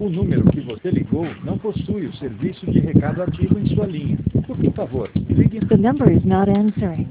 O número que você ligou não possui o serviço de recado ativo em sua linha. Por favor, ligue. The number is not answering.